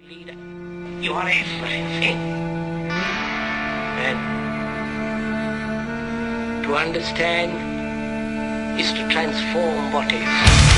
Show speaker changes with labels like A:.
A: leader. You are everything. And to understand is to transform what is.